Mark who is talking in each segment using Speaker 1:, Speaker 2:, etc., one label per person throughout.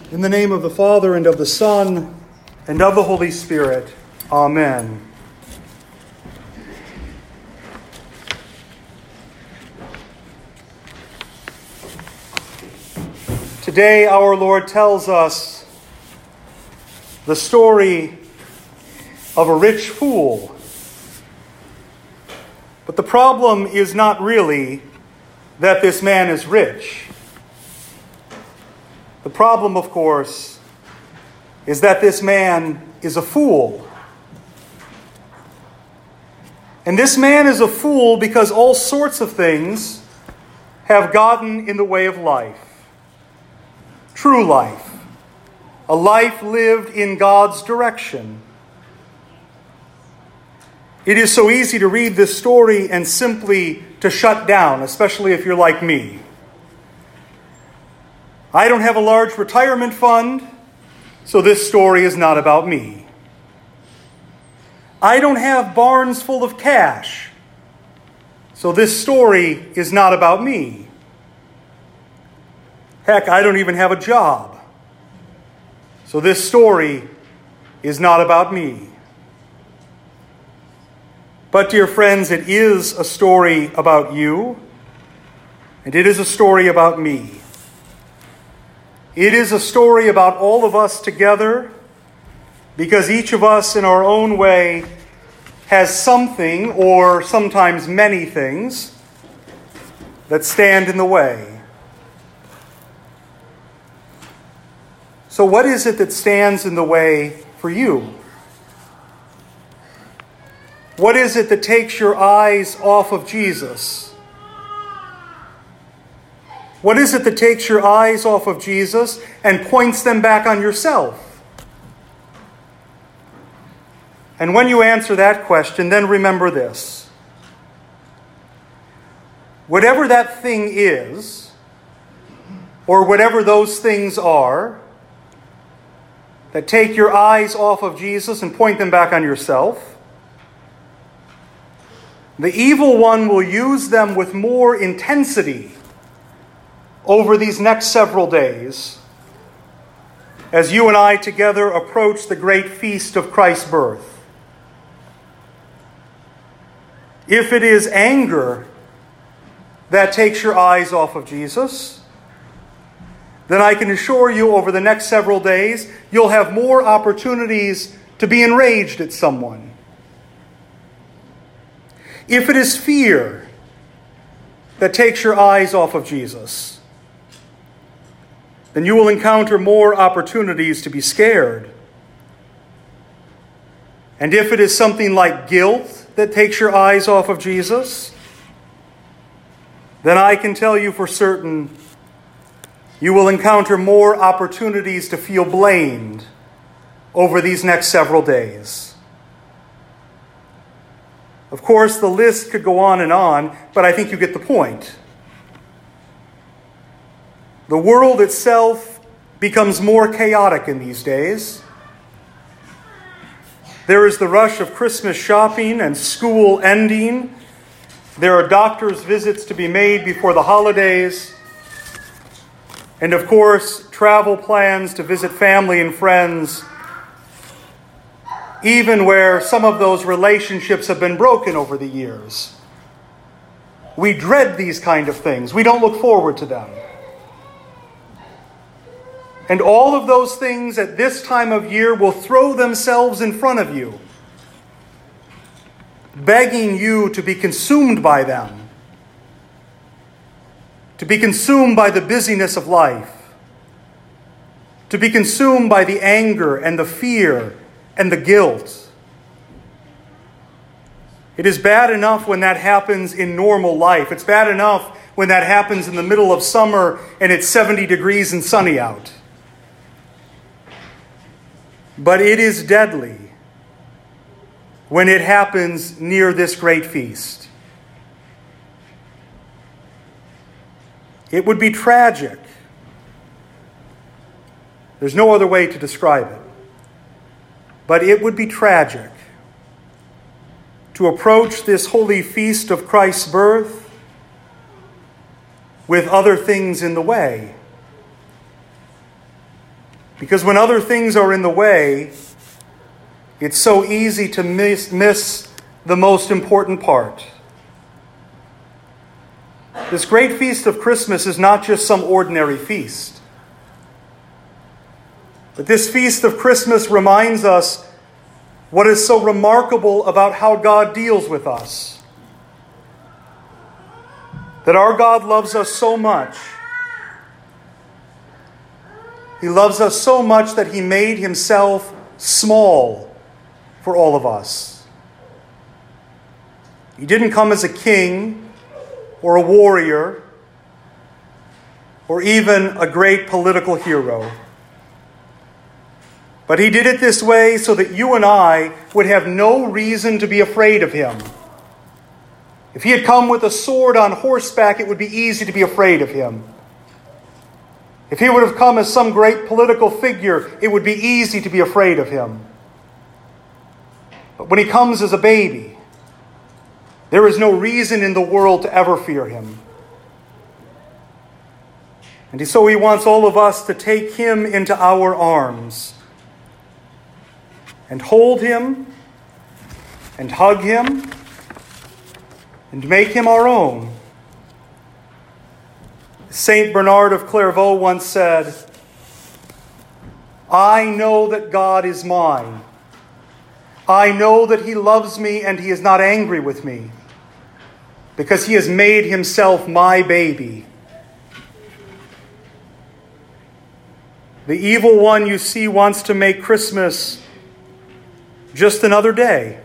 Speaker 1: In the name of the Father, and of the Son, and of the Holy Spirit. Amen. Today our Lord tells us the story of a rich fool. But the problem is not really that this man is rich. The problem, of course, is that this man is a fool. And this man is a fool because all sorts of things have gotten in the way of life. True life. A life lived in God's direction. It is so easy to read this story and simply to shut down, especially if you're like me. I don't have a large retirement fund, so this story is not about me. I don't have barns full of cash, so this story is not about me. Heck, I don't even have a job, so this story is not about me. But, dear friends, it is a story about you, and it is a story about me. It is a story about all of us together, because each of us in our own way has something, or sometimes many things, that stand in the way. So what is it that stands in the way for you? What is it that takes your eyes off of Jesus? What is it that takes your eyes off of Jesus and points them back on yourself? And when you answer that question, then remember this. Whatever that thing is, or whatever those things are, that take your eyes off of Jesus and point them back on yourself, the evil one will use them with more intensity over these next several days, as you and I together approach the great feast of Christ's birth. If it is anger that takes your eyes off of Jesus, then I can assure you over the next several days, you'll have more opportunities to be enraged at someone. If it is fear that takes your eyes off of Jesus, then you will encounter more opportunities to be scared. And if it is something like guilt that takes your eyes off of Jesus, then I can tell you for certain you will encounter more opportunities to feel blamed over these next several days. Of course, the list could go on, but I think you get the point. The world itself becomes more chaotic in these days. There is the rush of Christmas shopping and school ending. There are doctor's visits to be made before the holidays. And of course, travel plans to visit family and friends, even where some of those relationships have been broken over the years. We dread these kind of things. We don't look forward to them. And all of those things at this time of year will throw themselves in front of you, begging you to be consumed by them, to be consumed by the busyness of life, to be consumed by the anger and the fear and the guilt. It is bad enough when that happens in normal life. It's bad enough when that happens in the middle of summer and it's 70 degrees and sunny out. But it is deadly when it happens near this great feast. It would be tragic. There's no other way to describe it. But it would be tragic to approach this holy feast of Christ's birth with other things in the way. Because when other things are in the way, it's so easy to miss the most important part. This great feast of Christmas is not just some ordinary feast. But this feast of Christmas reminds us what is so remarkable about how God deals with us. That our God loves us so much. He loves us so much that He made Himself small for all of us. He didn't come as a king or a warrior or even a great political hero. But He did it this way so that you and I would have no reason to be afraid of Him. If He had come with a sword on horseback, it would be easy to be afraid of Him. If He would have come as some great political figure, it would be easy to be afraid of Him. But when He comes as a baby, there is no reason in the world to ever fear Him. And so He wants all of us to take Him into our arms and hold Him and hug Him and make Him our own. Saint Bernard of Clairvaux once said, "I know that God is mine. I know that He loves me and He is not angry with me, because He has made Himself my baby." The evil one, you see, wants to make Christmas just another day.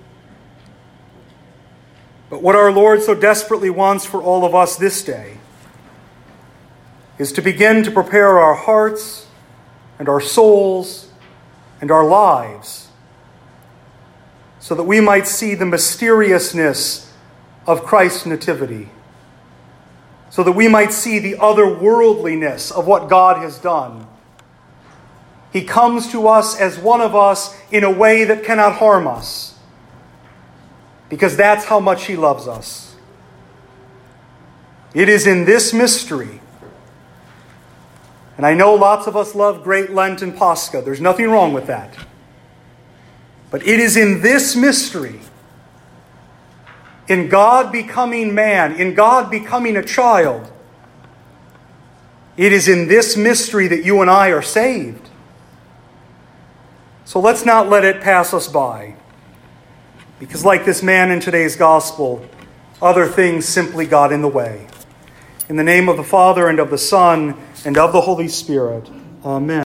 Speaker 1: But what our Lord so desperately wants for all of us this day is to begin to prepare our hearts and our souls and our lives so that we might see the mysteriousness of Christ's nativity, so that we might see the otherworldliness of what God has done. He comes to us as one of us in a way that cannot harm us, because that's how much He loves us. It is in this mystery, and I know lots of us love Great Lent and Pascha. There's nothing wrong with that. But it is in this mystery, in God becoming man, in God becoming a child, it is in this mystery that you and I are saved. So let's not let it pass us by. Because like this man in today's gospel, other things simply got in the way. In the name of the Father, and of the Son, and of the Holy Spirit. Amen.